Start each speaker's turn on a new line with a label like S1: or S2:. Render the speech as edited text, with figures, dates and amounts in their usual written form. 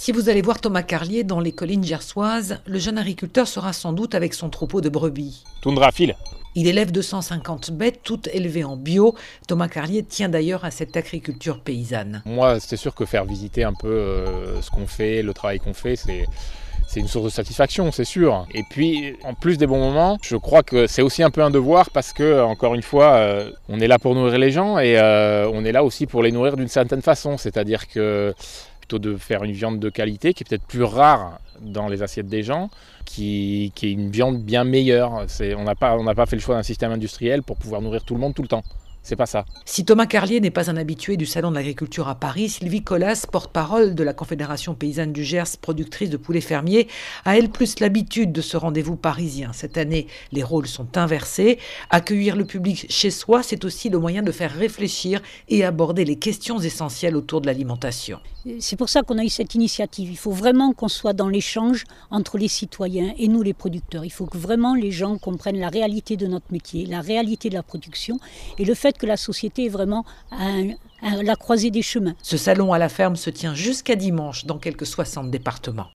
S1: Si vous allez voir Thomas Carlier dans les collines gersoises, le jeune agriculteur sera sans doute avec son troupeau de brebis.
S2: Toundra fil.
S1: Il élève 250 bêtes, toutes élevées en bio. Thomas Carlier tient d'ailleurs à cette agriculture paysanne.
S2: Moi, c'est sûr que faire visiter un peu ce qu'on fait, le travail qu'on fait, c'est une source de satisfaction, c'est sûr. Et puis, en plus des bons moments, je crois que c'est aussi un peu un devoir parce que, encore une fois, on est là pour nourrir les gens et on est là aussi pour les nourrir d'une certaine façon. C'est-à-dire que plutôt de faire une viande de qualité qui est peut-être plus rare dans les assiettes des gens, qui est une viande bien meilleure. On n'a pas fait le choix d'un système industriel pour pouvoir nourrir tout le monde tout le temps. C'est pas ça.
S1: Si Thomas Carlier n'est pas un habitué du Salon de l'agriculture à Paris, Sylvie Collas, porte-parole de la Confédération paysanne du Gers, productrice de poulets fermiers, a elle plus l'habitude de ce rendez-vous parisien. Cette année, les rôles sont inversés. Accueillir le public chez soi, c'est aussi le moyen de faire réfléchir et aborder les questions essentielles autour de l'alimentation.
S3: C'est pour ça qu'on a eu cette initiative. Il faut vraiment qu'on soit dans l'échange entre les citoyens et nous les producteurs. Il faut que vraiment les gens comprennent la réalité de notre métier, la réalité de la production et le fait que la société est vraiment à la croisée des chemins.
S1: Ce salon à la ferme se tient jusqu'à dimanche dans quelques 60 départements.